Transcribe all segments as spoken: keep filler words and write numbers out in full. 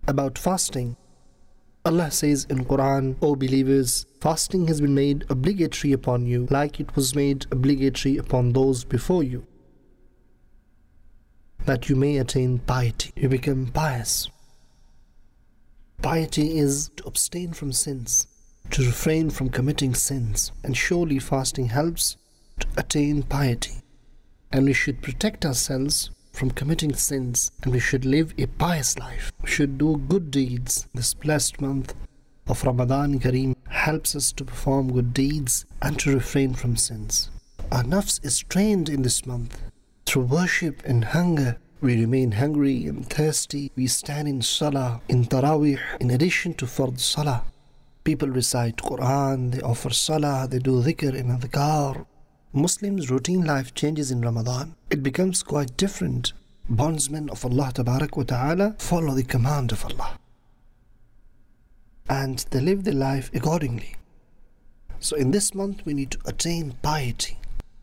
about fasting. Allah says in Quran, O believers, fasting has been made obligatory upon you like it was made obligatory upon those before you, that you may attain piety. You become pious. Piety is to abstain from sins, to refrain from committing sins, and surely fasting helps to attain piety. And we should protect ourselves from committing sins, and we should live a pious life. We should do good deeds. This blessed month of Ramadan Kareem helps us to perform good deeds and to refrain from sins. Our nafs is trained in this month. Through worship and hunger, we remain hungry and thirsty. We stand in salah, in tarawih, in addition to fard salah. People recite Quran, they offer salah, they do dhikr and adhkar. Muslims' routine life changes in Ramadan. It becomes quite different. Bondsmen of Allah Tabarak wa Ta'ala follow the command of Allah, and they live their life accordingly. So in this month we need to attain piety,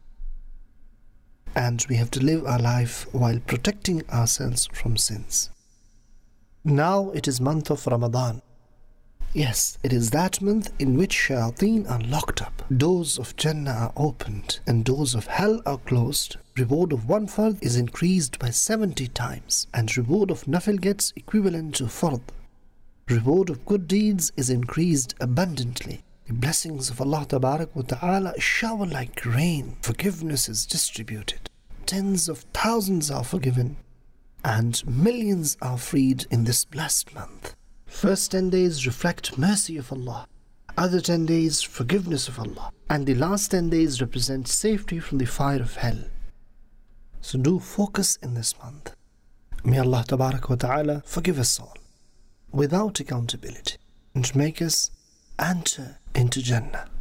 and we have to live our life while protecting ourselves from sins. Now it is month of Ramadan. Yes, it is that month in which shayateen are locked up, doors of Jannah are opened, and doors of hell are closed. Reward of one fard is increased by seventy times, and reward of nafil gets equivalent to fard. Reward of good deeds is increased abundantly. The blessings of Allah Tabarak wa Ta'ala shower like rain. Forgiveness is distributed. Tens of thousands are forgiven, and millions are freed in this blessed month. First ten days reflect mercy of Allah, other ten days forgiveness of Allah, and the last ten days represent safety from the fire of hell. So do focus in this month. May Allah Tabarak wa Ta'ala forgive us all without accountability and make us enter into Jannah.